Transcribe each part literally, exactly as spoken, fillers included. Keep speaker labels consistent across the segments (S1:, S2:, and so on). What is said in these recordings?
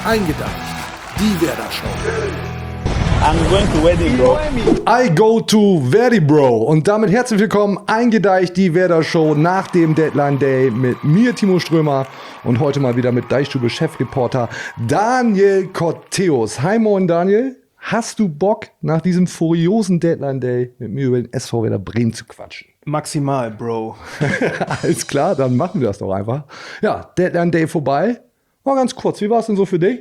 S1: Eingedacht, die Werder Show.
S2: I'm going to Verdi, bro.
S1: I go to Verdi, bro. Und damit herzlich willkommen, Eingedeicht, die Werder Show nach dem Deadline Day mit mir, Timo Strömer, und heute mal wieder mit Deichstube-Chefreporter Daniel Corteus. Hi, moin Daniel. Hast du Bock, nach diesem furiosen Deadline Day mit mir über den S V Werder Bremen zu quatschen?
S3: Maximal, Bro.
S1: Alles klar, dann machen wir das doch einfach. Ja, Deadline Day vorbei. Mal ganz kurz, wie war es denn so für dich?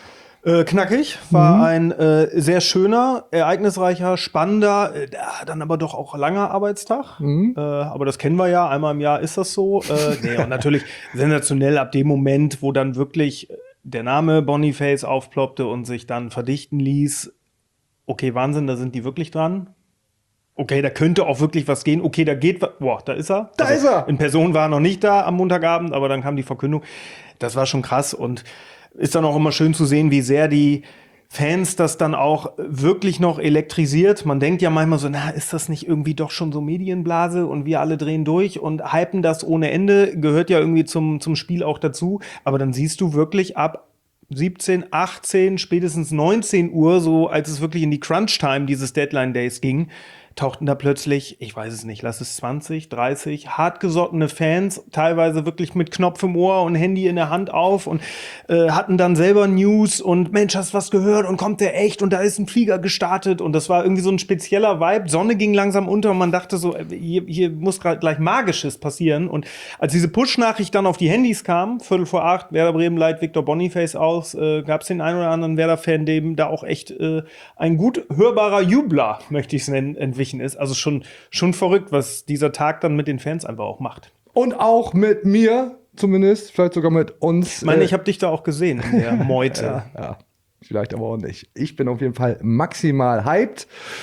S3: Äh, knackig, war
S1: Mhm.
S3: ein äh, sehr schöner, ereignisreicher, spannender, äh, dann aber doch auch langer Arbeitstag.
S1: Mhm.
S3: Äh, aber das kennen wir ja, einmal im Jahr ist das so. Äh, nee, und natürlich sensationell ab dem Moment, wo dann wirklich der Name Boniface aufploppte und sich dann verdichten ließ. Okay, Wahnsinn, da sind die wirklich dran. Okay, da könnte auch wirklich was gehen. Okay, da geht was. Boah, da ist er.
S1: Da ist er.
S3: In Person war er noch nicht da am Montagabend, aber dann kam die Verkündung. Das war schon krass und ist dann auch immer schön zu sehen, wie sehr die Fans das dann auch wirklich noch elektrisiert. Man denkt ja manchmal so, na, ist das nicht irgendwie doch schon so Medienblase und wir alle drehen durch und hypen das ohne Ende, gehört ja irgendwie zum, zum Spiel auch dazu. Aber dann siehst du wirklich ab siebzehn, achtzehn, spätestens neunzehn Uhr, so als es wirklich in die Crunch-Time dieses Deadline Days ging, tauchten da plötzlich, ich weiß es nicht, lass es zwanzig, dreißig, hartgesottene Fans, teilweise wirklich mit Knopf im Ohr und Handy in der Hand auf und äh, hatten dann selber News und Mensch, hast was gehört und kommt der echt und da ist ein Flieger gestartet und das war irgendwie so ein spezieller Vibe. Sonne ging langsam unter und man dachte so, hier, hier muss gerade gleich Magisches passieren und als diese Push-Nachricht dann auf die Handys kam, Viertel vor acht, Werder Bremen leiht Victor Boniface aus, äh, gab es den einen oder anderen Werder-Fan, dem da auch echt äh, ein gut hörbarer Jubler, möchte ich es nennen, entwichen ist. Also schon, schon verrückt, was dieser Tag dann mit den Fans einfach auch macht.
S1: Und auch mit mir, zumindest, vielleicht sogar mit uns.
S3: Ich meine,
S1: äh,
S3: ich habe dich da auch gesehen in der Meute.
S1: ja, ja, vielleicht aber auch nicht. Ich bin auf jeden Fall maximal hyped.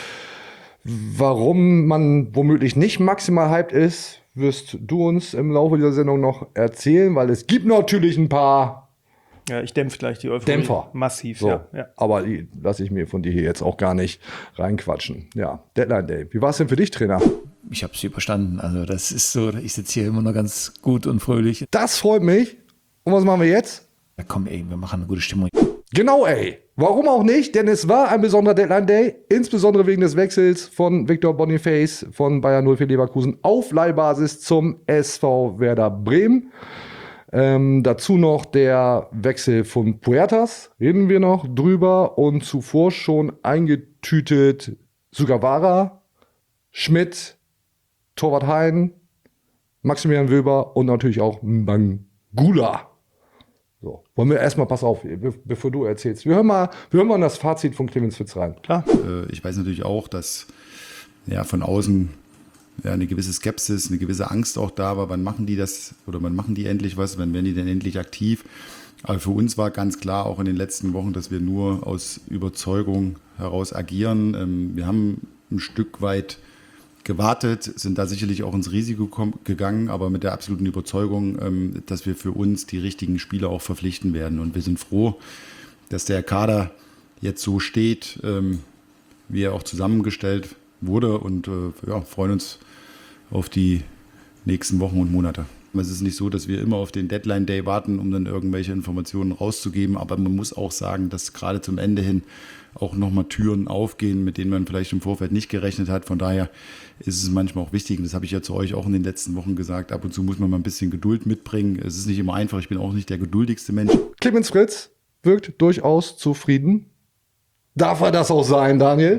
S1: Warum man womöglich nicht maximal hyped ist, wirst du uns im Laufe dieser Sendung noch erzählen, weil es gibt natürlich ein paar
S3: Ja, ich dämpfe gleich die Euphorie.
S1: Dämpfer.
S3: Massiv,
S1: So,
S3: ja. ja.
S1: aber die lasse ich mir von dir hier jetzt auch gar nicht reinquatschen. Ja, Deadline Day. Wie war es denn für dich, Trainer?
S2: Ich habe es überstanden. Also das ist so, ich sitze hier immer noch ganz gut und fröhlich.
S1: Das freut mich. Und was machen wir jetzt?
S2: Ja, komm, ey, wir machen eine gute Stimmung.
S1: Genau, ey. Warum auch nicht? Denn es war ein besonderer Deadline Day, insbesondere wegen des Wechsels von Victor Boniface von Bayern null vier Leverkusen auf Leihbasis zum S V Werder Bremen. Ähm, dazu noch der Wechsel von Puertas, reden wir noch drüber. Und zuvor schon eingetütet Sugawara, Schmidt, Torwart Hein, Maximilian Wöber und natürlich auch Mangula. So, wollen wir erstmal, pass auf, be- bevor du erzählst. Wir hören mal, wir hören mal in das Fazit von Clemens Fitz rein.
S3: Klar.
S4: Äh, Ich weiß natürlich auch, dass ja, von außen ja, eine gewisse Skepsis, eine gewisse Angst auch da war. Wann machen die das oder wann machen die endlich was? Wann werden die denn endlich aktiv? Aber für uns war ganz klar auch in den letzten Wochen, dass wir nur aus Überzeugung heraus agieren. Ähm, Wir haben ein Stück weit gewartet, sind da sicherlich auch ins Risiko kom- gegangen, aber mit der absoluten Überzeugung, ähm, dass wir für uns die richtigen Spieler auch verpflichten werden. Und wir sind froh, dass der Kader jetzt so steht, ähm, wie er auch zusammengestellt wurde und äh, ja, freuen uns auf die nächsten Wochen und Monate. Es ist nicht so, dass wir immer auf den Deadline Day warten, um dann irgendwelche Informationen rauszugeben, aber man muss auch sagen, dass gerade zum Ende hin auch nochmal Türen aufgehen, mit denen man vielleicht im Vorfeld nicht gerechnet hat. Von daher ist es manchmal auch wichtig, und das habe ich ja zu euch auch in den letzten Wochen gesagt, ab und zu muss man mal ein bisschen Geduld mitbringen. Es ist nicht immer einfach, ich bin auch nicht der geduldigste Mensch.
S1: Clemens Fritz wirkt durchaus zufrieden. Darf er das auch sein, Daniel?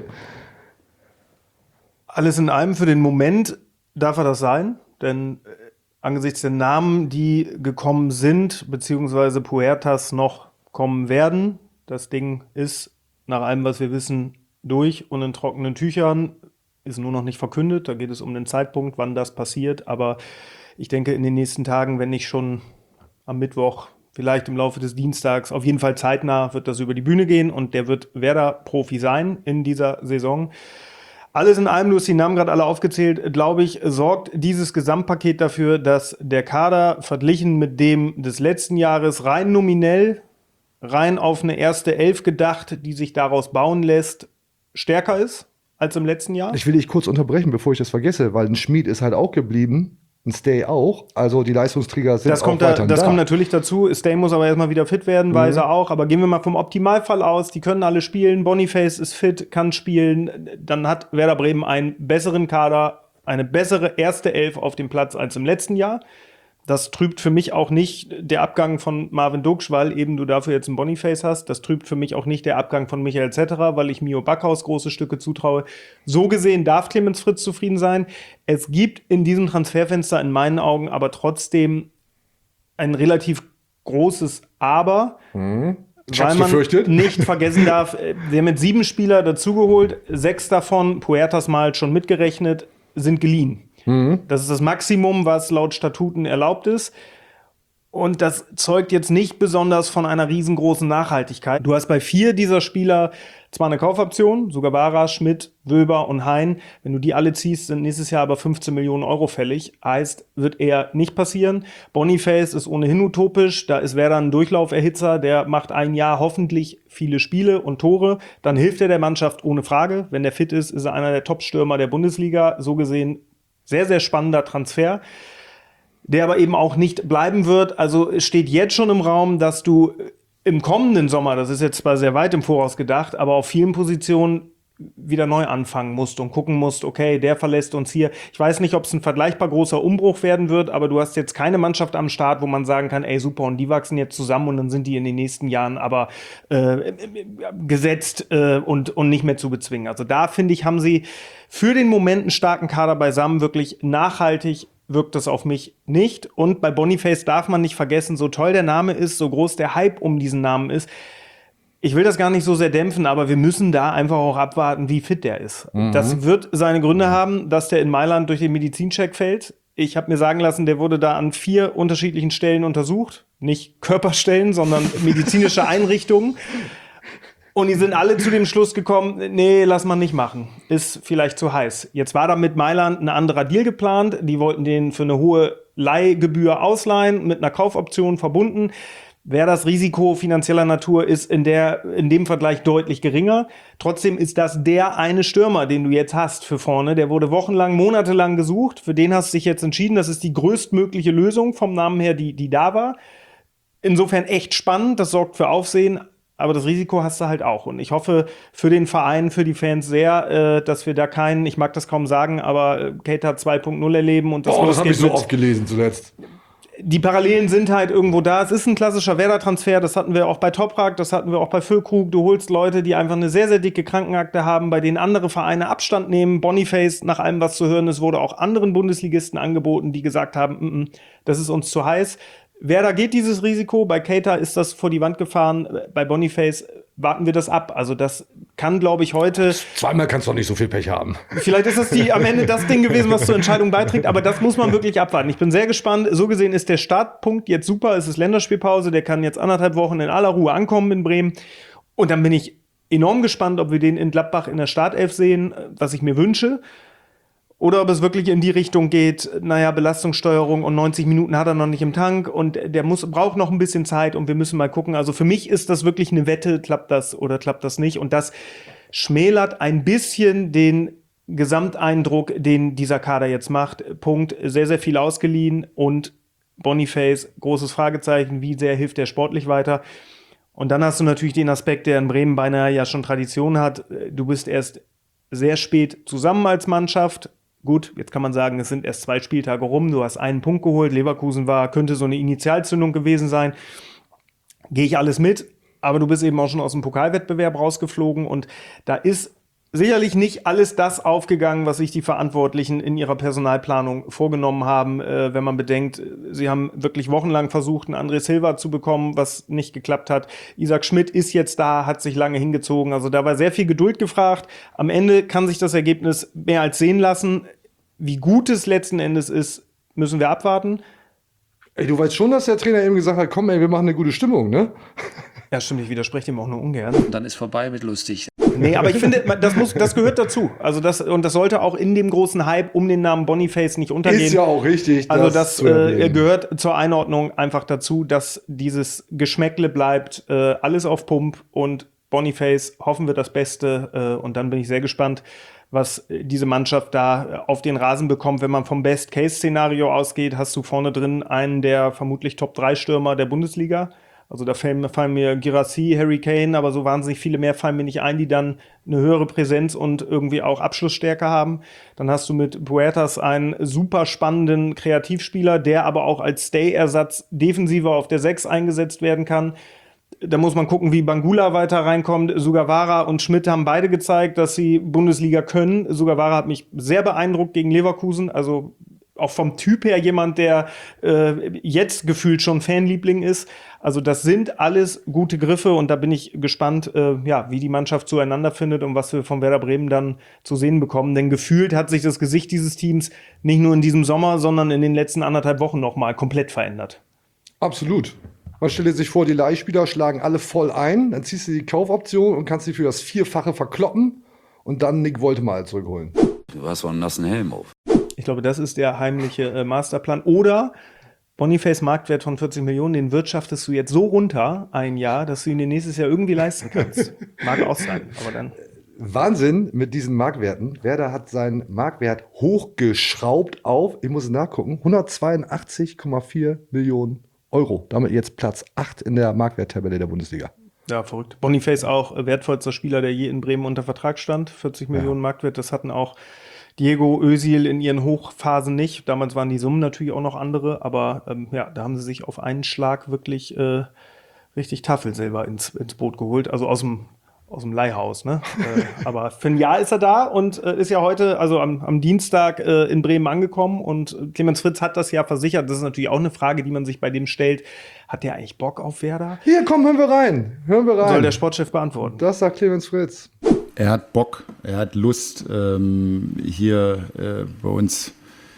S3: Alles in allem für den Moment darf er das sein, denn äh, angesichts der Namen, die gekommen sind, beziehungsweise Puertas noch kommen werden, das Ding ist nach allem, was wir wissen, durch und in trockenen Tüchern, ist nur noch nicht verkündet. Da geht es um den Zeitpunkt, wann das passiert. Aber ich denke, in den nächsten Tagen, wenn nicht schon am Mittwoch, vielleicht im Laufe des Dienstags, auf jeden Fall zeitnah wird das über die Bühne gehen und der wird Werder-Profi sein in dieser Saison. Alles in allem, du hast die Namen gerade alle aufgezählt, glaube ich, sorgt dieses Gesamtpaket dafür, dass der Kader verglichen mit dem des letzten Jahres rein nominell, rein auf eine erste Elf gedacht, die sich daraus bauen lässt, stärker ist als im letzten Jahr.
S1: Ich will dich kurz unterbrechen, bevor ich das vergesse, weil ein Schmied ist halt auch geblieben. ein Stay auch. Also die Leistungsträger sind
S3: Das,
S1: auch
S3: kommt, da,
S1: weiterhin
S3: das
S1: da.
S3: kommt natürlich dazu. Stay muss aber erstmal wieder fit werden, weiß er auch. Aber gehen wir mal vom Optimalfall aus. Die können alle spielen. Boniface ist fit, kann spielen. Dann hat Werder Bremen einen besseren Kader, eine bessere erste Elf auf dem Platz als im letzten Jahr. Das trübt für mich auch nicht der Abgang von Marvin Duksch, weil eben du dafür jetzt einen Boniface hast. Das trübt für mich auch nicht der Abgang von Michael Zetterer, weil ich Mio Backhaus große Stücke zutraue. So gesehen darf Clemens Fritz zufrieden sein. Es gibt in diesem Transferfenster in meinen Augen aber trotzdem ein relativ großes Aber.
S1: Mhm. Ich
S3: Weil
S1: hab's
S3: man
S1: befürchtet.
S3: nicht vergessen darf, wir haben mit sieben Spieler dazugeholt, sechs davon, Puertas mal schon mitgerechnet, sind geliehen. Das ist das Maximum, was laut Statuten erlaubt ist. Und das zeugt jetzt nicht besonders von einer riesengroßen Nachhaltigkeit. Du hast bei vier dieser Spieler zwar eine Kaufoption, sogar Bara, Schmidt, Wöber und Hein. Wenn du die alle ziehst, sind nächstes Jahr aber fünfzehn Millionen Euro fällig. Heißt, wird eher nicht passieren. Boniface ist ohnehin utopisch. Da ist Werder ein Durchlauferhitzer. Der macht ein Jahr hoffentlich viele Spiele und Tore. Dann hilft er der Mannschaft ohne Frage. Wenn der fit ist, ist er einer der Top-Stürmer der Bundesliga. So gesehen sehr, sehr spannender Transfer, der aber eben auch nicht bleiben wird. Also es steht jetzt schon im Raum, dass du im kommenden Sommer, das ist jetzt zwar sehr weit im Voraus gedacht, aber auf vielen Positionen wieder neu anfangen musst und gucken musst, okay, der verlässt uns hier. Ich weiß nicht, ob es ein vergleichbar großer Umbruch werden wird, aber du hast jetzt keine Mannschaft am Start, wo man sagen kann, ey, super, und die wachsen jetzt zusammen und dann sind die in den nächsten Jahren aber äh, gesetzt äh, und, und nicht mehr zu bezwingen. Also da, finde ich, haben sie für den Moment einen starken Kader beisammen, wirklich nachhaltig wirkt das auf mich nicht. Und bei Boniface darf man nicht vergessen, so toll der Name ist, so groß der Hype um diesen Namen ist, ich will das gar nicht so sehr dämpfen, aber wir müssen da einfach auch abwarten, wie fit der ist. Mhm. Das wird seine Gründe haben, dass der in Mailand durch den Medizincheck fällt. Ich habe mir sagen lassen, der wurde da an vier unterschiedlichen Stellen untersucht. Nicht Körperstellen, sondern medizinische Einrichtungen. Und die sind alle zu dem Schluss gekommen, nee, lass mal nicht machen. Ist vielleicht zu heiß. Jetzt war da mit Mailand ein anderer Deal geplant. Die wollten den für eine hohe Leihgebühr ausleihen, mit einer Kaufoption verbunden. Wer das Risiko finanzieller Natur ist in der, in dem Vergleich deutlich geringer. Trotzdem ist das der eine Stürmer, den du jetzt hast für vorne. Der wurde wochenlang, monatelang gesucht. Für den hast du dich jetzt entschieden. Das ist die größtmögliche Lösung vom Namen her, die, die da war. Insofern echt spannend. Das sorgt für Aufsehen. Aber das Risiko hast du halt auch. Und ich hoffe für den Verein, für die Fans sehr, äh, dass wir da keinen, ich mag das kaum sagen, aber äh, Keita zwei Punkt null erleben. Und das,
S1: oh, das habe ich so
S3: mit,
S1: oft gelesen zuletzt.
S3: Die Parallelen sind halt irgendwo da. Es ist ein klassischer Werder-Transfer. Das hatten wir auch bei Toprak, das hatten wir auch bei Füllkrug. Du holst Leute, die einfach eine sehr, sehr dicke Krankenakte haben, bei denen andere Vereine Abstand nehmen. Boniface, nach allem, was zu hören ist, wurde auch anderen Bundesligisten angeboten, die gesagt haben, mm -mm, das ist uns zu heiß. Werder geht dieses Risiko. Bei Keita ist das vor die Wand gefahren. Bei Boniface warten wir das ab. Also das kann, glaube ich, heute...
S1: Zweimal kannst du doch nicht so viel Pech haben.
S3: Vielleicht ist das die, am Ende das Ding gewesen, was zur Entscheidung beiträgt. Aber das muss man wirklich abwarten. Ich bin sehr gespannt. So gesehen ist der Startpunkt jetzt super. Es ist Länderspielpause. Der kann jetzt anderthalb Wochen in aller Ruhe ankommen in Bremen. Und dann bin ich enorm gespannt, ob wir den in Gladbach in der Startelf sehen, was ich mir wünsche. Oder ob es wirklich in die Richtung geht, naja, Belastungssteuerung und neunzig Minuten hat er noch nicht im Tank und der muss, braucht noch ein bisschen Zeit und wir müssen mal gucken. Also für mich ist das wirklich eine Wette, klappt das oder klappt das nicht. Und das schmälert ein bisschen den Gesamteindruck, den dieser Kader jetzt macht. Punkt, sehr, sehr viel ausgeliehen und Boniface, großes Fragezeichen, wie sehr hilft der sportlich weiter? Und dann hast du natürlich den Aspekt, der in Bremen beinahe ja schon Tradition hat. Du bist erst sehr spät zusammen als Mannschaft. Gut, jetzt kann man sagen, es sind erst zwei Spieltage rum, du hast einen Punkt geholt, Leverkusen war, könnte so eine Initialzündung gewesen sein. Gehe ich alles mit, aber du bist eben auch schon aus dem Pokalwettbewerb rausgeflogen und da ist sicherlich nicht alles das aufgegangen, was sich die Verantwortlichen in ihrer Personalplanung vorgenommen haben, äh, wenn man bedenkt, sie haben wirklich wochenlang versucht, einen André Silva zu bekommen, was nicht geklappt hat. Isaac Schmidt ist jetzt da, hat sich lange hingezogen, also da war sehr viel Geduld gefragt. Am Ende kann sich das Ergebnis mehr als sehen lassen. Wie gut es letzten Endes ist, müssen wir abwarten.
S1: Ey, du weißt schon, dass der Trainer eben gesagt hat, komm ey, wir machen eine gute Stimmung, ne?
S3: Ja, stimmt, ich widerspreche dem auch nur ungern.
S2: Und dann ist vorbei mit lustig.
S3: Nee, aber ich finde, das muss, das gehört dazu. Also das, und das sollte auch in dem großen Hype um den Namen Boniface nicht untergehen.
S1: Ist ja auch richtig.
S3: Also das
S1: zu
S3: äh,
S1: erwähnen.
S3: gehört zur Einordnung einfach dazu, dass dieses Geschmäckle bleibt, äh, alles auf Pump und Boniface, hoffen wir das Beste äh, und dann bin ich sehr gespannt, was diese Mannschaft da auf den Rasen bekommt. Wenn man vom Best-Case-Szenario ausgeht, hast du vorne drin einen der vermutlich Top drei Stürmer der Bundesliga. Also da fallen, fallen mir Girassi, Harry Kane, aber so wahnsinnig viele mehr fallen mir nicht ein, die dann eine höhere Präsenz und irgendwie auch Abschlussstärke haben. Dann hast du mit Puertas einen super spannenden Kreativspieler, der aber auch als Stay-Ersatz defensiver auf der sechs eingesetzt werden kann. Da muss man gucken, wie Bangula weiter reinkommt. Sugawara und Schmidt haben beide gezeigt, dass sie Bundesliga können. Sugawara hat mich sehr beeindruckt gegen Leverkusen. Also auch vom Typ her jemand, der äh, jetzt gefühlt schon Fanliebling ist. Also das sind alles gute Griffe und da bin ich gespannt, äh, ja, wie die Mannschaft zueinander findet und was wir von Werder Bremen dann zu sehen bekommen. Denn gefühlt hat sich das Gesicht dieses Teams nicht nur in diesem Sommer, sondern in den letzten anderthalb Wochen nochmal komplett verändert.
S1: Absolut. Man stelle sich vor, die Leihspieler schlagen alle voll ein, dann ziehst du die Kaufoption und kannst sie für das Vierfache verkloppen und dann Nick Woltemar zurückholen.
S5: Du hast so einen nassen Helm auf.
S3: Ich glaube, das ist der heimliche äh, Masterplan. Oder Boniface Marktwert von vierzig Millionen, den wirtschaftest du jetzt so runter ein Jahr, dass du ihn dir nächstes Jahr irgendwie leisten kannst. Mag auch sein, aber dann...
S1: Wahnsinn mit diesen Marktwerten. Werder hat seinen Marktwert hochgeschraubt auf, ich muss nachgucken, hundertzweiundachtzig Komma vier Millionen Euro. Damit jetzt Platz acht in der Marktwerttabelle der Bundesliga.
S3: Ja, verrückt. Boniface auch äh, wertvollster Spieler, der je in Bremen unter Vertrag stand. vierzig Millionen Marktwert, das hatten auch Diego, Özil in ihren Hochphasen nicht. Damals waren die Summen natürlich auch noch andere, aber ähm, ja, da haben sie sich auf einen Schlag wirklich äh, richtig Tafelsilber ins, ins Boot geholt. Also aus dem aus dem Leihhaus, ne? äh, aber für ein Jahr ist er da und äh, ist ja heute, also am, am Dienstag äh, in Bremen angekommen und Clemens Fritz hat das ja versichert. Das ist natürlich auch eine Frage, die man sich bei dem stellt. Hat der eigentlich Bock auf Werder?
S1: Hier, komm, hören wir rein. Hören wir rein.
S3: Soll der Sportchef beantworten?
S1: Das sagt Clemens Fritz.
S4: Er hat Bock, er hat Lust, ähm, hier äh, bei uns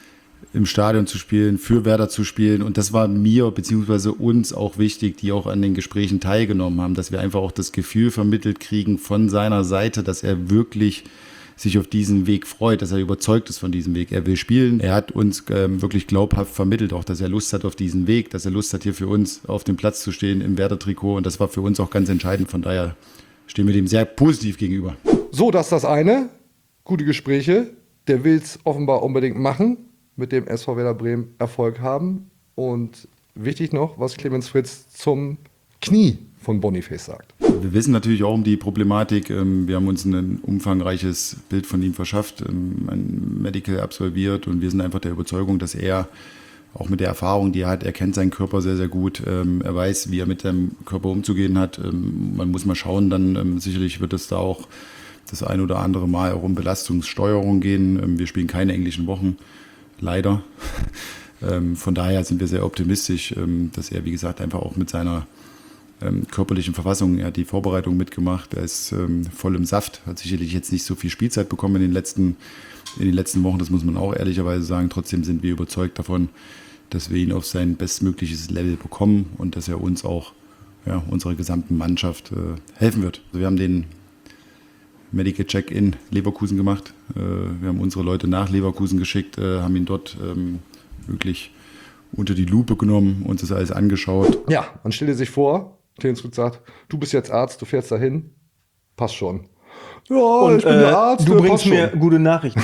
S4: im Stadion zu spielen, für Werder zu spielen. Und das war mir bzw. uns auch wichtig, die auch an den Gesprächen teilgenommen haben, dass wir einfach auch das Gefühl vermittelt kriegen von seiner Seite, dass er wirklich sich auf diesen Weg freut, dass er überzeugt ist von diesem Weg. Er will spielen. Er hat uns ähm, wirklich glaubhaft vermittelt, auch dass er Lust hat auf diesen Weg, dass er Lust hat, hier für uns auf dem Platz zu stehen im Werder-Trikot. Und das war für uns auch ganz entscheidend. Von daher stehen wir dem sehr positiv gegenüber.
S1: So, das ist das eine. Gute Gespräche. Der will es offenbar unbedingt machen. Mit dem S V Werder Bremen Erfolg haben. Und wichtig noch, was Clemens Fritz zum Knie von Boniface sagt.
S4: Wir wissen natürlich auch um die Problematik. Wir haben uns ein umfangreiches Bild von ihm verschafft, ein Medical absolviert und wir sind einfach der Überzeugung, dass er auch mit der Erfahrung, die er hat, er kennt seinen Körper sehr, sehr gut. Er weiß, wie er mit seinem Körper umzugehen hat. Man muss mal schauen, dann sicherlich wird es da auch das ein oder andere Mal auch um Belastungssteuerung gehen. Wir spielen keine englischen Wochen. Leider. Ähm, von daher sind wir sehr optimistisch, ähm, dass er, wie gesagt, einfach auch mit seiner ähm, körperlichen Verfassung, er hat die Vorbereitung mitgemacht, er ist ähm, voll im Saft, hat sicherlich jetzt nicht so viel Spielzeit bekommen in den letzten, in den letzten Wochen, das muss man auch ehrlicherweise sagen. Trotzdem sind wir überzeugt davon, dass wir ihn auf sein bestmögliches Level bekommen und dass er uns auch, ja, unserer gesamten Mannschaft äh, helfen wird. Also wir haben den Medical Check in Leverkusen gemacht. Wir haben unsere Leute nach Leverkusen geschickt, haben ihn dort wirklich unter die Lupe genommen, uns das alles angeschaut.
S1: Ja, man stelle sich vor, Clemens Fritz sagt, du bist jetzt Arzt, du fährst dahin, passt schon. Ja,
S3: Und
S1: ich bin
S3: äh,
S1: der Arzt,
S3: du
S1: der
S3: bringst
S1: passt
S3: mir
S1: schon.
S3: gute Nachrichten.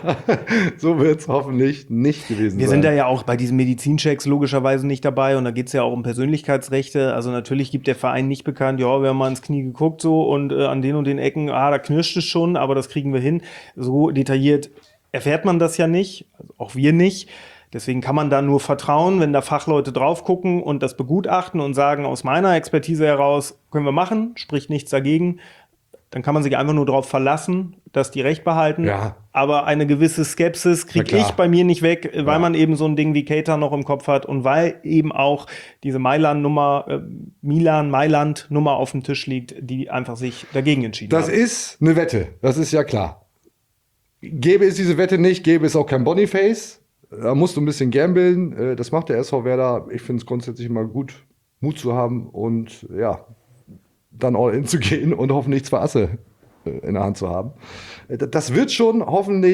S1: So wird es hoffentlich nicht gewesen
S3: Wir
S1: sein.
S3: sind da ja auch bei diesen Medizinchecks logischerweise nicht dabei und da geht es ja auch um Persönlichkeitsrechte. Also natürlich gibt der Verein nicht bekannt, ja, wir haben mal ins Knie geguckt so und äh, an den und den Ecken, ah, da knirscht es schon, aber das kriegen wir hin. So detailliert erfährt man das ja nicht, also auch wir nicht. Deswegen kann man da nur vertrauen, wenn da Fachleute drauf gucken und das begutachten und sagen, aus meiner Expertise heraus können wir machen, spricht nichts dagegen. Dann kann man sich einfach nur darauf verlassen, dass die Recht behalten.
S1: Ja.
S3: Aber eine gewisse Skepsis kriege
S1: Na klar.
S3: ich bei mir nicht weg, weil
S1: Ja.
S3: man eben so ein Ding wie Keita noch im Kopf hat und weil eben auch diese Mailand-Nummer, äh, Milan-Mailand-Nummer auf dem Tisch liegt, die einfach sich dagegen entschieden
S1: Das
S3: haben.
S1: ist eine Wette, das ist ja klar. Gäbe es diese Wette nicht, gäbe es auch kein Boniface. Da musst du ein bisschen gambeln. Äh, Das macht der S V Werder. Ich finde es grundsätzlich immer gut, Mut zu haben und ja, dann all in zu gehen und hoffentlich zwei Asse äh, in der Hand zu haben. Äh, Das wird schon hoffentlich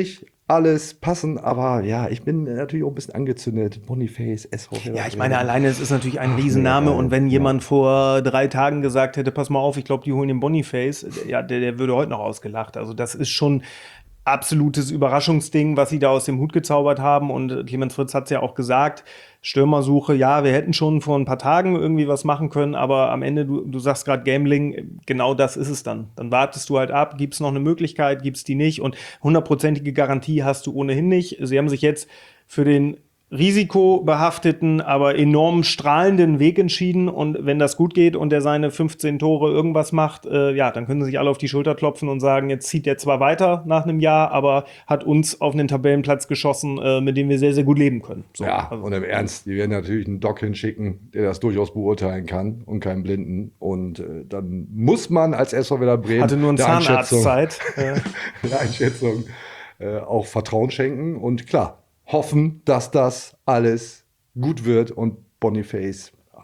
S1: alles passen, aber ja, ich bin natürlich auch ein bisschen angezündet. Boniface, S V Werder
S3: Ja, ich
S1: Bremen.
S3: meine, alleine es ist natürlich ein Riesenname
S1: mega geil.
S3: und wenn
S1: Ja.
S3: jemand vor drei Tagen gesagt hätte, pass mal auf, ich glaube, die holen den Boniface, ja, der, der würde heute noch ausgelacht. Also das ist schon absolutes Überraschungsding, was sie da aus dem Hut gezaubert haben und Clemens Fritz hat es ja auch gesagt, Stürmersuche, ja, wir hätten schon vor ein paar Tagen irgendwie was machen können, aber am Ende, du, du sagst gerade Gambling, genau das ist es dann. Dann wartest du halt ab, gibt es noch eine Möglichkeit, gibt es die nicht und hundertprozentige Garantie hast du ohnehin nicht. Sie haben sich jetzt für den risikobehafteten, aber enorm strahlenden Weg entschieden und wenn das gut geht und der seine fünfzehn Tore irgendwas macht, äh, ja, dann können sie sich alle auf die Schulter klopfen und sagen, jetzt zieht er zwar weiter nach einem Jahr, aber hat uns auf einen Tabellenplatz geschossen, äh, mit dem wir sehr, sehr gut leben können. So,
S1: Ja,
S3: also,
S1: und im Ernst, die werden natürlich einen Doc hinschicken, der das durchaus beurteilen kann und keinen Blinden. Und äh, dann muss man als S V Werder Bremen
S3: hatte nur eine
S1: der Einschätzung,
S3: Zahnarztzeit. äh,
S1: der Einschätzung äh, auch Vertrauen schenken und klar, hoffen, dass das alles gut wird und Boniface ja,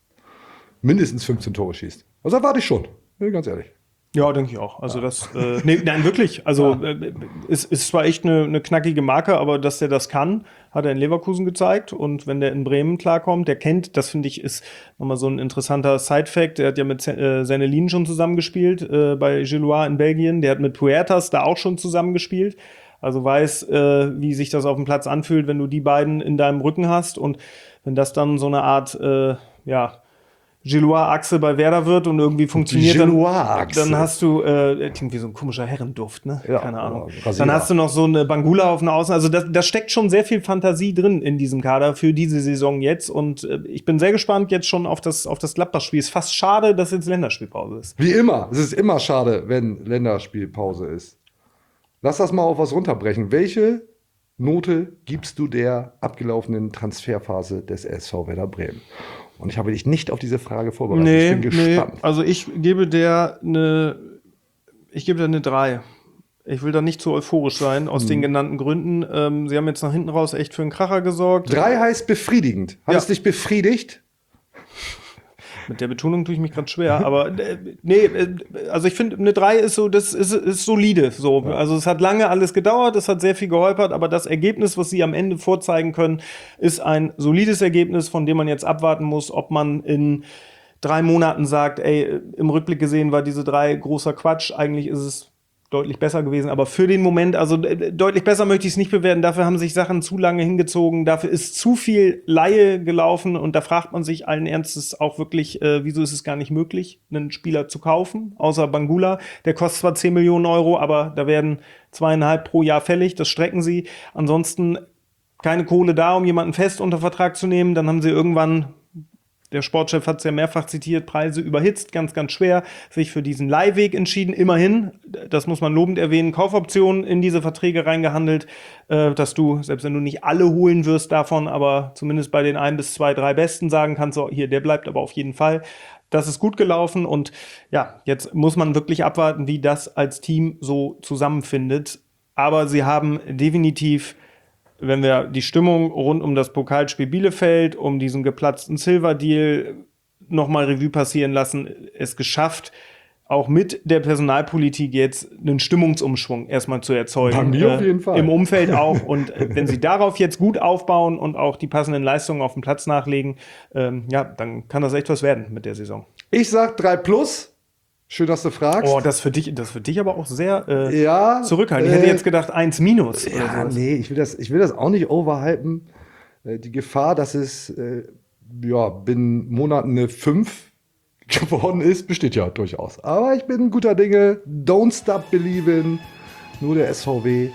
S1: mindestens fünfzehn Tore schießt. Also erwarte ich schon, ne, ganz ehrlich.
S3: Ja, denke ich auch. Also das, äh, nee, nein, wirklich. Also äh, es ist zwar echt eine, eine knackige Marke, aber dass der das kann, hat er in Leverkusen gezeigt. Und wenn der in Bremen klarkommt, der kennt, das finde ich, ist nochmal so ein interessanter Side-Fact. Der hat ja mit äh, Sennelin schon zusammengespielt äh, bei Gilloise in Belgien. Der hat mit Puertas da auch schon zusammengespielt. Also weiß, äh, wie sich das auf dem Platz anfühlt, wenn du die beiden in deinem Rücken hast. Und wenn das dann so eine Art, äh, ja, Gilloise-Achse bei Werder wird und irgendwie funktioniert, dann,
S1: Gilloise-Achse.
S3: dann hast du, äh, klingt wie so ein komischer Herrenduft, ne?
S1: Ja,
S3: Keine Ahnung.
S1: ja, Rasierer.
S3: Dann hast du noch so eine Bangula auf einer Außen. Also da, da steckt schon sehr viel Fantasie drin in diesem Kader für diese Saison jetzt. Und äh, ich bin sehr gespannt jetzt schon auf das, auf das Gladbach-Spiel. Ist fast schade, dass jetzt Länderspielpause ist.
S1: Wie immer, es ist immer schade, wenn Länderspielpause ist. Lass das mal auf was runterbrechen. Welche Note gibst du der abgelaufenen Transferphase des S V Werder Bremen? Und ich habe dich nicht auf diese Frage vorbereitet.
S3: Nee,
S1: ich bin
S3: nee,
S1: gespannt.
S3: also ich gebe der eine, ich gebe der eine drei. Ich will da nicht zu euphorisch sein, aus
S1: Mhm.
S3: den genannten Gründen. Ähm, sie haben jetzt nach hinten raus echt für einen Kracher gesorgt.
S1: Drei heißt befriedigend. Hat
S3: Ja.
S1: es dich befriedigt?
S3: Mit der Betonung tue ich mich gerade schwer, aber äh, nee, äh, also ich finde, eine drei ist so, das ist, ist solide. So. Also es hat lange alles gedauert, es hat sehr viel geholpert, aber das Ergebnis, was sie am Ende vorzeigen können, ist ein solides Ergebnis, von dem man jetzt abwarten muss, ob man in drei Monaten sagt, ey, im Rückblick gesehen war diese drei großer Quatsch, eigentlich ist es deutlich besser gewesen, aber für den Moment, also äh, deutlich besser möchte ich es nicht bewerten, dafür haben sich Sachen zu lange hingezogen, dafür ist zu viel Laie gelaufen und da fragt man sich allen Ernstes auch wirklich, äh, wieso ist es gar nicht möglich, einen Spieler zu kaufen, außer Bangula, der kostet zwar zehn Millionen Euro, aber da werden zweieinhalb pro Jahr fällig, das strecken sie, ansonsten keine Kohle da, um jemanden fest unter Vertrag zu nehmen, dann haben sie irgendwann, der Sportchef hat es ja mehrfach zitiert, Preise überhitzt, ganz, ganz schwer, sich für diesen Leihweg entschieden. Immerhin, das muss man lobend erwähnen, Kaufoptionen in diese Verträge reingehandelt, äh, dass du, selbst wenn du nicht alle holen wirst davon, aber zumindest bei den ein bis zwei, drei Besten sagen kannst, so, hier, der bleibt aber auf jeden Fall. Das ist gut gelaufen und ja, jetzt muss man wirklich abwarten, wie das als Team so zusammenfindet. Aber sie haben definitiv, wenn wir die Stimmung rund um das Pokalspiel Bielefeld, um diesen geplatzten Silva-Deal nochmal Revue passieren lassen, es geschafft, auch mit der Personalpolitik jetzt einen Stimmungsumschwung erstmal zu erzeugen.
S1: Bei mir auf jeden Fall.
S3: Im Umfeld auch. Und äh, wenn sie darauf jetzt gut aufbauen und auch die passenden Leistungen auf dem Platz nachlegen, ähm, ja, dann kann das echt was werden mit der Saison.
S1: Ich sag drei plus. Schön, dass du fragst.
S3: Oh, das ist für dich, das ist für dich aber auch sehr äh,
S1: ja,
S3: zurückhaltend. Ich hätte jetzt gedacht eins minus. oder
S1: Ja,
S3: sowas.
S1: nee, ich will, das, ich will das auch nicht overhypen. Äh, Die Gefahr, dass es äh, ja, binnen Monaten eine fünf geworden ist, besteht ja durchaus. Aber ich bin guter Dinge. Don't stop believing. Nur der S V W.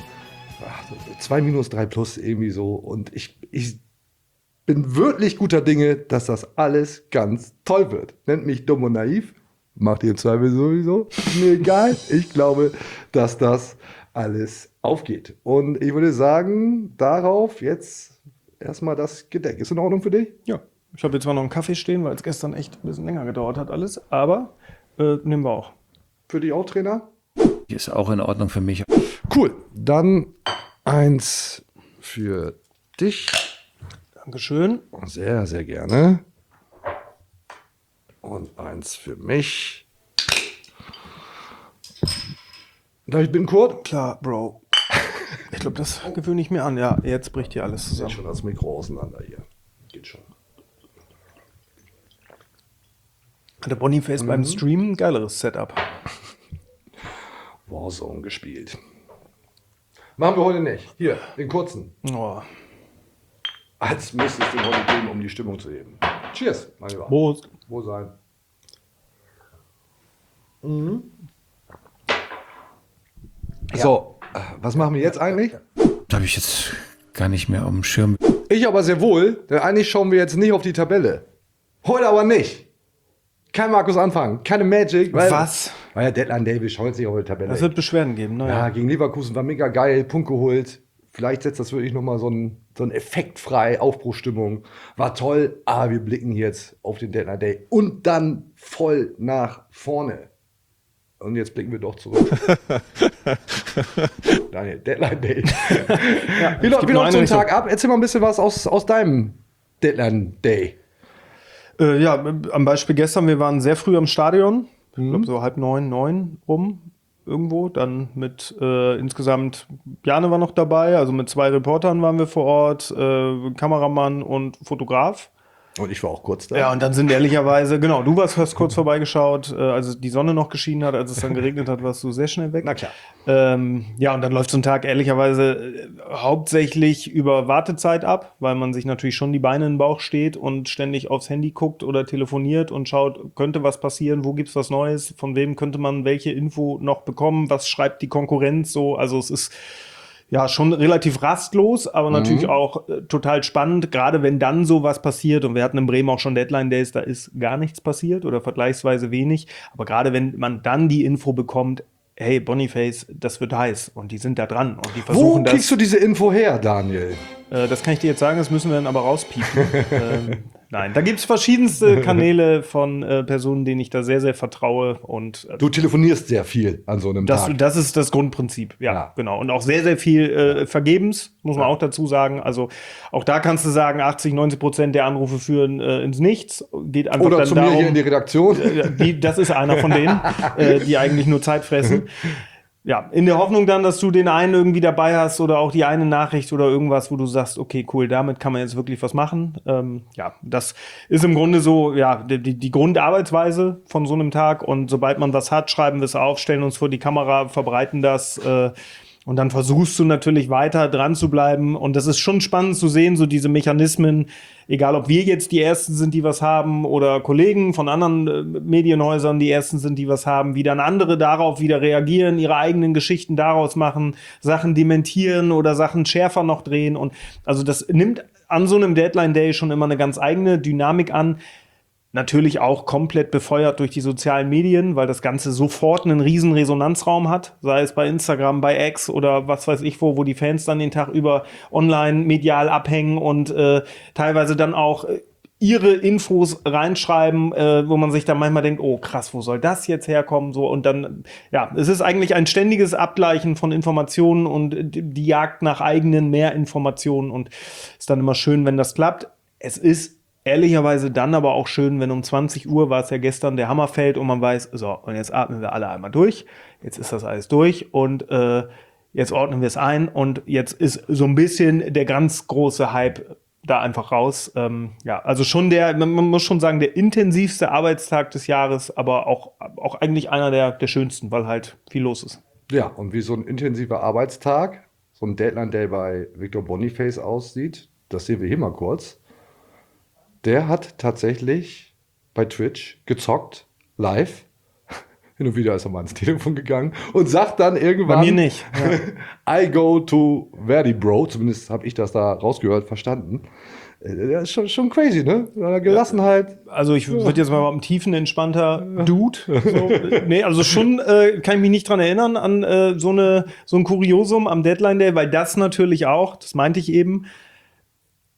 S1: zwei minus, drei plus, irgendwie so. Und ich, ich bin wirklich guter Dinge, dass das alles ganz toll wird. Nennt mich dumm und naiv. Macht ihr im Zweifel sowieso. Mir egal. Ich glaube, dass das alles aufgeht. Und ich würde sagen, darauf jetzt erstmal das Gedeck. Ist in Ordnung für dich?
S3: Ja, ich habe jetzt zwar noch einen Kaffee stehen, weil es gestern echt ein bisschen länger gedauert hat alles, aber äh, nehmen wir auch.
S1: Für dich auch, Trainer?
S2: Ist auch in Ordnung für mich.
S1: Cool. Dann eins für dich.
S3: Dankeschön.
S1: Sehr, sehr gerne. Und eins für mich. Darf ich bitten, Kurt?
S3: Klar, Bro. glaube, das gewöhne ich mir an. Ja, jetzt bricht hier alles
S1: Geht
S3: zusammen.
S1: schon das Mikro auseinander hier. Geht schon.
S3: Hatte Boniface
S1: Mhm.
S3: beim Streamen ein geileres Setup.
S1: Warzone gespielt. Machen wir heute nicht. Hier, den kurzen.
S3: Oh.
S1: Als müsste es den heute geben, um die Stimmung zu heben. Cheers, mein Lieber.
S3: Prost.
S1: Wohl sein. So, äh, was machen wir jetzt eigentlich?
S2: Da habe ich jetzt gar nicht mehr auf dem Schirm.
S1: Ich aber sehr wohl, denn eigentlich schauen wir jetzt nicht auf die Tabelle. Heute aber nicht. Kein Markus Anfang, keine Magic. Weil,
S3: Was?
S1: Weil ja Deadline Day, wir schauen jetzt nicht auf die Tabelle.
S3: Es wird Beschwerden geben,
S1: ja,
S3: naja.
S1: gegen Leverkusen war mega geil, Punkt geholt. Vielleicht setzt das wirklich nochmal so ein, so ein Effekt frei, Aufbruchstimmung. War toll, aber wir blicken jetzt auf den Deadline Day und dann voll nach vorne. Und jetzt blicken wir doch zurück. Daniel, Deadline Day.
S3: Ja,
S1: wie
S3: es
S1: läuft
S3: gibt
S1: wie
S3: nur
S1: läuft so ein
S3: eine
S1: Tag ab? Erzähl mal ein bisschen was aus, aus deinem Deadline Day.
S3: Äh, ja, am Beispiel gestern, wir waren sehr früh am Stadion. Ich glaube so halb neun, neun rum irgendwo. Dann mit äh, insgesamt, Bjarne war noch dabei, also mit zwei Reportern waren wir vor Ort, äh, Kameramann und Fotograf.
S1: Und ich war auch kurz da.
S3: Ja, und dann sind ehrlicherweise, genau, du warst, hast kurz vorbeigeschaut, äh, als die Sonne noch geschienen hat, als es dann geregnet hat, warst du sehr schnell weg.
S1: Na klar.
S3: Ähm, ja, und dann läuft so ein Tag ehrlicherweise äh, hauptsächlich über Wartezeit ab, weil man sich natürlich schon die Beine in den Bauch steht und ständig aufs Handy guckt oder telefoniert und schaut, könnte was passieren, wo gibt's was Neues, von wem könnte man welche Info noch bekommen, was schreibt die Konkurrenz so, also es ist ja schon relativ rastlos, aber natürlich auch äh, total spannend, gerade wenn dann sowas passiert und wir hatten in Bremen auch schon Deadline Days, da ist gar nichts passiert oder vergleichsweise wenig, aber gerade wenn man dann die Info bekommt, hey, Boniface, das wird heiß und die sind da dran und die
S1: Wo
S3: versuchen das.
S1: kriegst du diese Info her, Daniel?
S3: Äh, das kann ich dir jetzt sagen, das müssen wir dann aber rauspiepen. ähm, nein, da gibt es verschiedenste Kanäle von äh, Personen, denen ich da sehr, sehr vertraue und äh,
S1: Du telefonierst sehr viel an so einem
S3: das,
S1: Tag.
S3: das ist das Grundprinzip, ja,
S1: Ja.
S3: genau. Und auch sehr, sehr viel äh, vergebens, muss man auch dazu sagen. Also auch da kannst du sagen, achtzig, neunzig Prozent der Anrufe führen äh, ins Nichts. Geht einfach
S1: Oder
S3: dann
S1: zu mir
S3: darum,
S1: hier in die Redaktion.
S3: äh, die, das ist einer von denen, äh, die eigentlich nur Zeit fressen. Ja, in der Hoffnung dann, dass du den einen irgendwie dabei hast oder auch die eine Nachricht oder irgendwas, wo du sagst, okay, cool, damit kann man jetzt wirklich was machen. Ähm, ja, das ist im Grunde so, ja, die, die Grundarbeitsweise von so einem Tag. Und sobald man was hat, schreiben wir es auf, stellen uns vor die Kamera, verbreiten das. Äh, und dann versuchst du natürlich weiter dran zu bleiben. Und das ist schon spannend zu sehen, so diese Mechanismen, egal ob wir jetzt die Ersten sind, die was haben, oder Kollegen von anderen äh, Medienhäusern die Ersten sind, die was haben, wie dann andere darauf wieder reagieren, ihre eigenen Geschichten daraus machen, Sachen dementieren oder Sachen schärfer noch drehen. Und also das nimmt an so einem Deadline Day schon immer eine ganz eigene Dynamik an. Natürlich auch komplett befeuert durch die sozialen Medien, weil das Ganze sofort einen riesen Resonanzraum hat, sei es bei Instagram, bei X oder was weiß ich wo, wo die Fans dann den Tag über online medial abhängen und äh, teilweise dann auch äh, ihre Infos reinschreiben, äh, wo man sich dann manchmal denkt, oh krass, wo soll das jetzt herkommen? So, und dann, ja, es ist eigentlich ein ständiges Abgleichen von Informationen und die Jagd nach eigenen Mehrinformationen und ist dann immer schön, wenn das klappt. Es ist ehrlicherweise dann aber auch schön, wenn um zwanzig Uhr war es ja gestern, der Hammer fällt und man weiß, so, und jetzt atmen wir alle einmal durch, jetzt ist das alles durch und äh, jetzt ordnen wir es ein und jetzt ist so ein bisschen der ganz große Hype da einfach raus. Ähm, ja, also schon der, man, man muss schon sagen, der intensivste Arbeitstag des Jahres, aber auch, auch eigentlich einer der, der schönsten, weil halt viel los ist.
S1: Ja, und wie so ein intensiver Arbeitstag, so ein Deadline Day bei Victor Boniface aussieht, das sehen wir hier mal kurz. Der hat tatsächlich bei Twitch gezockt, live. Hin und wieder ist er mal ins Telefon gegangen und sagt dann irgendwann:
S3: Bei mir nicht. Ja.
S1: I go to Verdi Bro. Zumindest habe ich das da rausgehört, verstanden. Äh, Das ist schon, schon crazy, ne? Gelassenheit.
S3: Also ich würde jetzt mal ein tiefenentspannter Dude. So. Nee, also schon äh, kann ich mich nicht dran erinnern an äh, so, eine, so ein Kuriosum am Deadline Day, weil das natürlich auch, das meinte ich eben,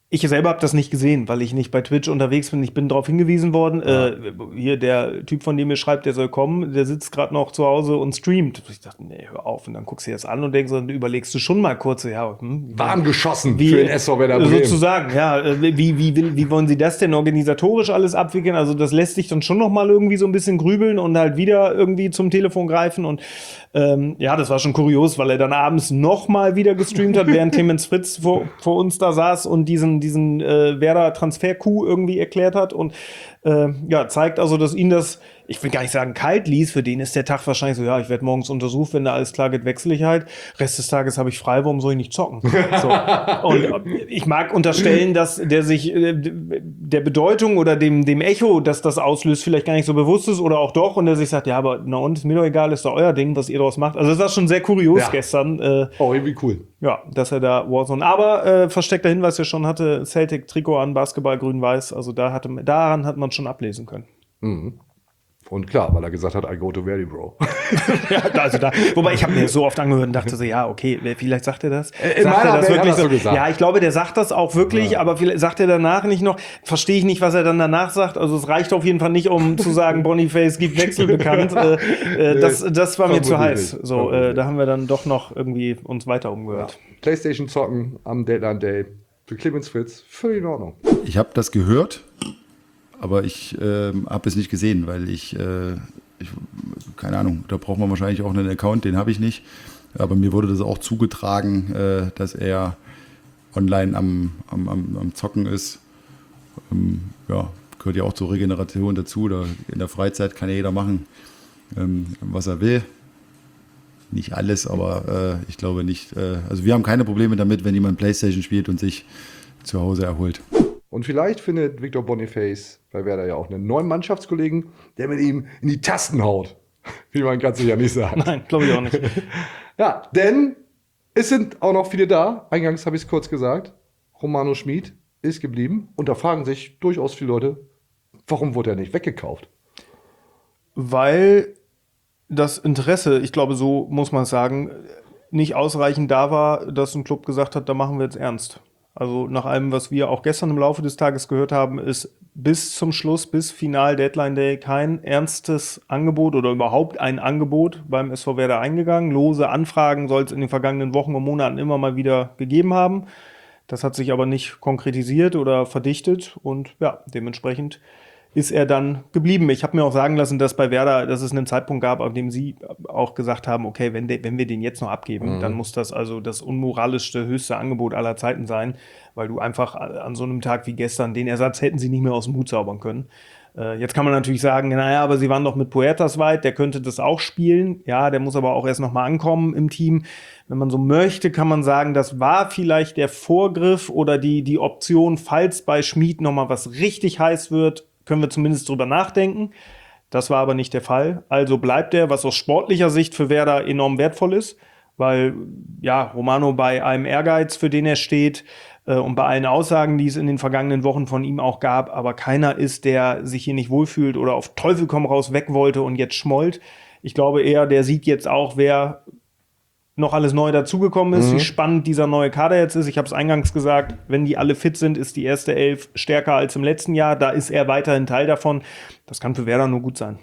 S3: Ich selber habe das nicht gesehen, weil ich nicht bei Twitch unterwegs bin. Ich bin darauf hingewiesen worden. Ja. Äh, hier der Typ, von dem ihr schreibt, der soll kommen, der sitzt gerade noch zu Hause und streamt. Ich dachte, nee, hör auf. Und dann guckst du dir das an und denkst, dann überlegst du schon mal kurz, ja, hm,
S1: Warm geschossen
S3: wie,
S1: für den S V Werder Bremen.
S3: Sozusagen, ja. Wie, wie, wie, wie wollen sie das denn organisatorisch alles abwickeln? Also das lässt dich dann schon noch mal irgendwie so ein bisschen grübeln und halt wieder irgendwie zum Telefon greifen. Und ähm, ja, das war schon kurios, weil er dann abends noch mal wieder gestreamt hat, während Clemens Fritz vor, vor uns da saß und diesen diesen äh, Werder-Transfer-Coup irgendwie erklärt hat und äh, ja, zeigt also, dass ihn das, ich will gar nicht sagen kalt ließ, für den ist der Tag wahrscheinlich so, ja, ich werde morgens untersucht, wenn da alles klar geht, wechsle ich halt. Rest des Tages habe ich frei, warum soll ich nicht zocken? So. Und äh, ich mag unterstellen, dass der sich äh, der Bedeutung oder dem, dem Echo, dass das auslöst, vielleicht gar nicht so bewusst ist oder auch doch und der sich sagt, ja, aber na und, ist mir doch egal, ist doch euer Ding, was ihr daraus macht. Also das war schon sehr kurios ja. gestern. Äh,
S1: oh, irgendwie cool.
S3: Ja, dass er da Warzone. Aber äh, versteckter Hinweis ja schon hatte, Celtic-Trikot an, Basketball grün-weiß. Also da hatte, daran hat man schon ablesen können.
S1: Mhm. Und klar, weil er gesagt hat, I go to Verdi, Bro.
S3: Ja, also da, wobei ich habe mir so oft angehört und dachte so, ja, okay, vielleicht sagt er das.
S1: In
S3: sagt
S1: meiner
S3: er das
S1: Welt
S3: wirklich
S1: hat er
S3: so?
S1: so gesagt.
S3: Ja, ich glaube, der sagt das auch wirklich, ja. aber vielleicht sagt er danach nicht noch, verstehe ich nicht, was er dann danach sagt. Also es reicht auf jeden Fall nicht, um zu sagen, Boniface gibt Wechsel bekannt. äh, äh, das, das war mir zu heiß. So, äh, da haben wir dann doch noch irgendwie uns weiter umgehört.
S1: Ja. PlayStation zocken am Deadline Day für Clemens Fritz, völlig in Ordnung.
S4: Ich habe das gehört, aber ich äh, habe es nicht gesehen, weil ich äh, Ich, keine Ahnung, da braucht man wahrscheinlich auch einen Account, den habe ich nicht. Aber mir wurde das auch zugetragen, äh, dass er online am, am, am, am Zocken ist. Ähm, ja, gehört ja auch zur Regeneration dazu. Da in der Freizeit kann ja jeder machen, ähm, was er will. Nicht alles, aber äh, ich glaube nicht. Äh, also wir haben keine Probleme damit, wenn jemand PlayStation spielt und sich zu Hause erholt.
S1: Und vielleicht findet Victor Boniface bei Werder ja auch einen neuen Mannschaftskollegen, der mit ihm in die Tasten haut. Wie man ganz sicher nicht sagt.
S3: Nein, glaube ich auch nicht.
S1: Ja, denn es sind auch noch viele da. Eingangs habe ich es kurz gesagt. Romano Schmid ist geblieben. Und da fragen sich durchaus viele Leute, warum wurde er nicht weggekauft?
S3: Weil das Interesse, ich glaube, so muss man es sagen, nicht ausreichend da war, dass ein Club gesagt hat, da machen wir jetzt ernst. Also nach allem, was wir auch gestern im Laufe des Tages gehört haben, ist bis zum Schluss, bis Final Deadline Day kein ernstes Angebot oder überhaupt ein Angebot beim S V Werder eingegangen. Lose Anfragen soll es in den vergangenen Wochen und Monaten immer mal wieder gegeben haben. Das hat sich aber nicht konkretisiert oder verdichtet und ja, dementsprechend ist er dann geblieben. Ich habe mir auch sagen lassen, dass bei Werder, dass es einen Zeitpunkt gab, auf dem sie auch gesagt haben, okay, wenn, de, wenn wir den jetzt noch abgeben, mhm. dann muss das also das unmoralischste, höchste Angebot aller Zeiten sein, weil du einfach an so einem Tag wie gestern, den Ersatz hätten sie nicht mehr aus dem Hut zaubern können. Äh, jetzt kann man natürlich sagen, naja, aber sie waren doch mit Puertas weit, der könnte das auch spielen. Ja, der muss aber auch erst noch mal ankommen im Team. Wenn man so möchte, kann man sagen, das war vielleicht der Vorgriff oder die, die Option, falls bei Schmid noch mal was richtig heiß wird, können wir zumindest drüber nachdenken. Das war aber nicht der Fall. Also bleibt er, was aus sportlicher Sicht für Werder enorm wertvoll ist, weil ja Romano bei allem Ehrgeiz, für den er steht, äh, und bei allen Aussagen, die es in den vergangenen Wochen von ihm auch gab, aber keiner ist, der sich hier nicht wohlfühlt oder auf Teufel komm raus weg wollte und jetzt schmollt. Ich glaube eher, der sieht jetzt auch, wer noch alles neu dazugekommen ist, mhm. wie spannend dieser neue Kader jetzt ist. Ich habe es eingangs gesagt, wenn die alle fit sind, ist die erste Elf stärker als im letzten Jahr. Da ist er weiterhin Teil davon. Das kann für Werder nur gut sein.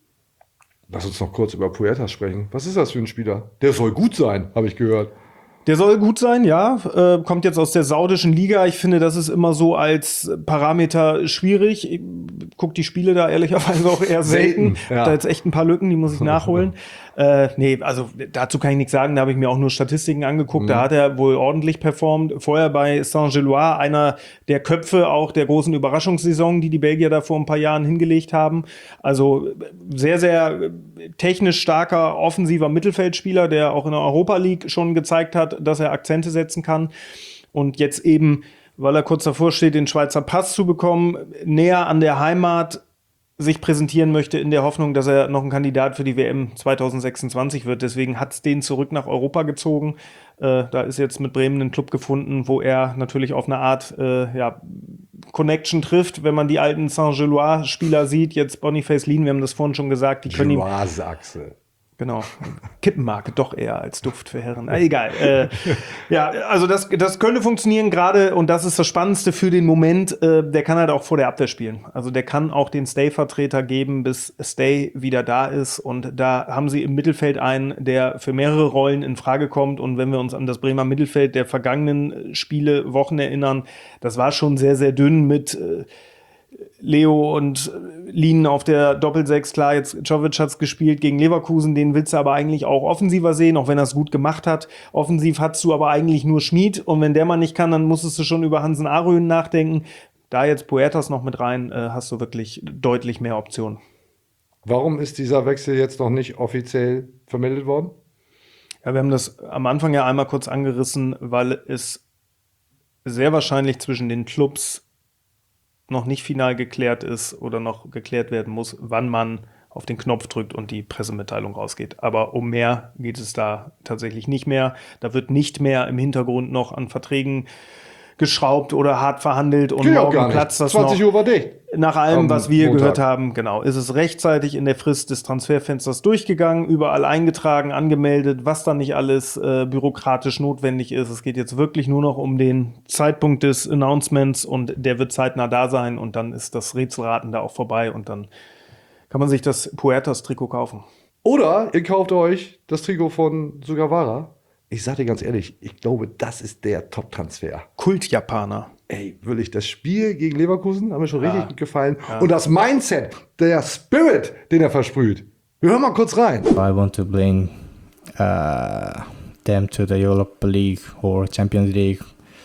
S1: Lass uns noch kurz über Puertas sprechen. Was ist das für ein Spieler? Der soll gut sein, habe ich gehört.
S3: Der soll gut sein, ja. Äh, kommt jetzt aus der saudischen Liga. Ich finde, das ist immer so als Parameter schwierig. Ich guck die Spiele da ehrlicherweise auch eher selten. selten ja. Da jetzt echt ein paar Lücken, die muss ich nachholen. äh, nee, also dazu kann ich nichts sagen. Da habe ich mir auch nur Statistiken angeguckt. Mhm. Da hat er wohl ordentlich performt. Vorher bei Saint-Gilloise, einer der Köpfe auch der großen Überraschungssaison, die die Belgier da vor ein paar Jahren hingelegt haben. Also sehr, sehr technisch starker, offensiver Mittelfeldspieler, der auch in der Europa League schon gezeigt hat, dass er Akzente setzen kann. Und jetzt eben, weil er kurz davor steht, den Schweizer Pass zu bekommen, näher an der Heimat sich präsentieren möchte, in der Hoffnung, dass er noch ein Kandidat für die W M zwanzig sechsundzwanzig wird. Deswegen hat es den zurück nach Europa gezogen. Äh, da ist jetzt mit Bremen ein Club gefunden, wo er natürlich auf eine Art äh, ja, Connection trifft, wenn man die alten Saint-Gilloise-Spieler sieht. Jetzt Boniface Lien, wir haben das vorhin schon gesagt, die können ihm...
S1: Achse.
S3: Genau. Kippenmarke doch eher als Duft für Herren. Ah, egal. Äh, ja, also das, das könnte funktionieren gerade und das ist das Spannendste für den Moment. Äh, der kann halt auch vor der Abwehr spielen. Also der kann auch den Stay-Vertreter geben, bis Stay wieder da ist. Und da haben sie im Mittelfeld einen, der für mehrere Rollen in Frage kommt. Und wenn wir uns an das Bremer Mittelfeld der vergangenen Spiele, Wochen erinnern, das war schon sehr, sehr dünn mit äh, Leo und Lien auf der Doppelsechs. Klar, jetzt Jovic hat's gespielt gegen Leverkusen, den willst du aber eigentlich auch offensiver sehen, auch wenn er es gut gemacht hat. Offensiv hast du aber eigentlich nur Schmid und wenn der mal nicht kann, dann musstest du schon über Hansen Aarön nachdenken. Da jetzt Puertas noch mit rein, äh, hast du wirklich deutlich mehr Optionen.
S1: Warum ist dieser Wechsel jetzt noch nicht offiziell vermeldet worden?
S3: Ja, wir haben das am Anfang ja einmal kurz angerissen, weil es sehr wahrscheinlich zwischen den Clubs noch nicht final geklärt ist oder noch geklärt werden muss, wann man auf den Knopf drückt und die Pressemitteilung rausgeht. Aber um mehr geht es da tatsächlich nicht mehr. Da wird nicht mehr im Hintergrund noch an Verträgen geschraubt oder hart verhandelt und
S1: Geht auch
S3: morgen
S1: gar nicht.
S3: platzt das
S1: zwanzig
S3: noch.
S1: Uhr war dicht.
S3: Nach allem,
S1: Am
S3: was wir
S1: Montag.
S3: gehört haben, genau, ist es rechtzeitig in der Frist des Transferfensters durchgegangen, überall eingetragen, angemeldet, was dann nicht alles äh, bürokratisch notwendig ist. Es geht jetzt wirklich nur noch um den Zeitpunkt des Announcements und der wird zeitnah da sein und dann ist das Rätselraten da auch vorbei und dann kann man sich das Puertas-Trikot kaufen.
S1: Oder ihr kauft euch das Trikot von Sugawara. Ich sag dir ganz ehrlich, ich glaube, das ist der Top-Transfer.
S3: Kult-Japaner.
S1: Ey, wirklich, das Spiel gegen Leverkusen hat mir schon
S3: Ja.
S1: richtig gut gefallen. Und das Mindset, der Spirit, den er versprüht. Wir hören mal kurz rein.
S6: I want to bring uh, them to the Europa League or Champions League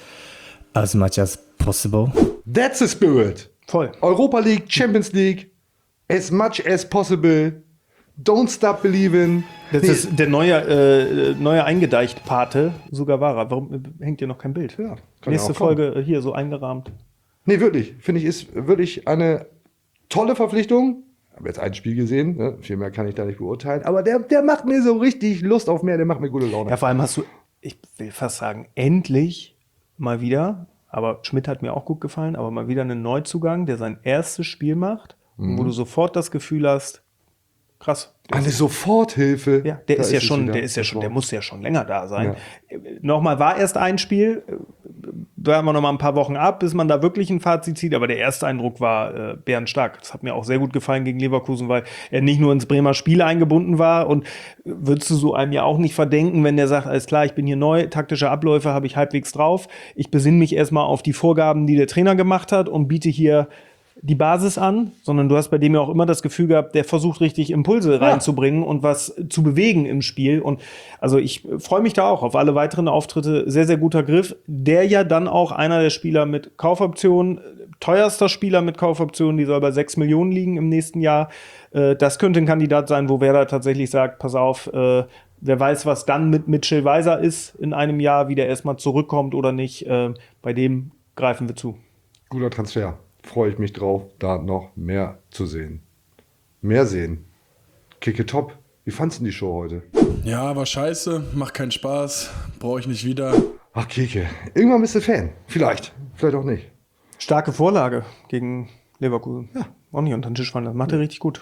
S6: as much as possible.
S1: That's the spirit.
S3: Voll.
S1: Europa League, Champions League, as much as possible. Don't stop believing.
S3: Das
S1: Nee,
S3: ist der neue, äh, neue eingedeicht Pate Sugawara. Warum äh, hängt hier noch kein Bild?
S1: Ja, kann
S3: Nächste
S1: ja auch kommen.
S3: Folge äh, hier so eingerahmt.
S1: Nee, wirklich. Finde ich, ist wirklich eine tolle Verpflichtung. Ich habe jetzt ein Spiel gesehen, ne? Viel mehr kann ich da nicht beurteilen. Aber der, der macht mir so richtig Lust auf mehr, der macht mir gute Laune.
S3: Ja, vor allem hast du, ich will fast sagen, endlich mal wieder, aber Schmidt hat mir auch gut gefallen, aber mal wieder einen Neuzugang, der sein erstes Spiel macht, und wo du sofort das Gefühl hast, krass.
S1: Eine Soforthilfe.
S3: Ja, der
S1: Da
S3: ist ja
S1: es
S3: schon,
S1: wieder.
S3: der ist ja schon, der muss ja schon länger da sein.
S1: Ja.
S3: Äh, Nochmal, war erst ein Spiel, äh, da haben wir noch mal ein paar Wochen ab, bis man da wirklich ein Fazit zieht, aber der erste Eindruck war äh, bärenstark. Das hat mir auch sehr gut gefallen gegen Leverkusen, weil er nicht nur ins Bremer Spiel eingebunden war und würdest du so einem ja auch nicht verdenken, wenn der sagt, alles klar, ich bin hier neu, taktische Abläufe habe ich halbwegs drauf, ich besinne mich erstmal auf die Vorgaben, die der Trainer gemacht hat und biete hier die Basis an, sondern du hast bei dem ja auch immer das Gefühl gehabt, der versucht richtig Impulse reinzubringen und was zu bewegen im Spiel. Und also ich freue mich da auch auf alle weiteren Auftritte. Sehr, sehr guter Griff. Der ja dann auch einer der Spieler mit Kaufoptionen, teuerster Spieler mit Kaufoptionen, die soll bei sechs Millionen liegen im nächsten Jahr. Äh, Das könnte ein Kandidat sein, wo Werder tatsächlich sagt, pass auf, äh, wer weiß, was dann mit Mitchell Weiser ist in einem Jahr, wie der erstmal zurückkommt oder nicht. Äh, Bei dem greifen wir zu.
S1: Guter Transfer. Freue ich mich drauf, da noch mehr zu sehen. Mehr sehen. Kicke top. Wie fandst du die Show heute?
S7: Ja, war scheiße, macht keinen Spaß, brauche ich nicht wieder.
S1: Ach, Kike. Irgendwann bist du Fan. Vielleicht. Vielleicht auch nicht.
S3: Starke Vorlage gegen Leverkusen. Ja. Auch nicht unter den Tisch fallen. Das macht er richtig gut.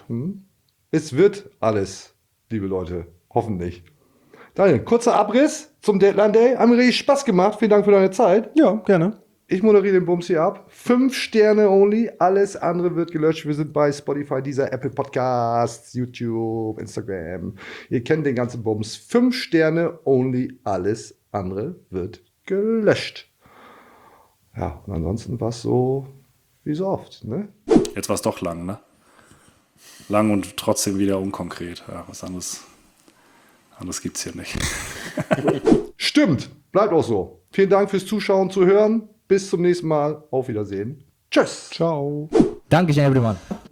S1: Es wird alles, liebe Leute. Hoffentlich. Daniel, kurzer Abriss zum Deadline Day. Hat mir richtig Spaß gemacht. Vielen Dank für deine Zeit.
S3: Ja, gerne.
S1: Ich moderiere den Bums hier ab. Fünf Sterne only. Alles andere wird gelöscht. Wir sind bei Spotify, dieser Apple Podcasts, YouTube, Instagram. Ihr kennt den ganzen Bums. Fünf Sterne only. Alles andere wird gelöscht. Ja, und ansonsten war es so wie so oft, ne?
S8: Jetzt war es doch lang, ne? Lang und trotzdem wieder unkonkret. Ja, was anderes, anderes gibt es hier nicht.
S1: Stimmt. Bleibt auch so. Vielen Dank fürs Zuschauen, Zuhören. Bis zum nächsten Mal. Auf Wiedersehen. Tschüss.
S3: Ciao.
S6: Dankeschön, everyone.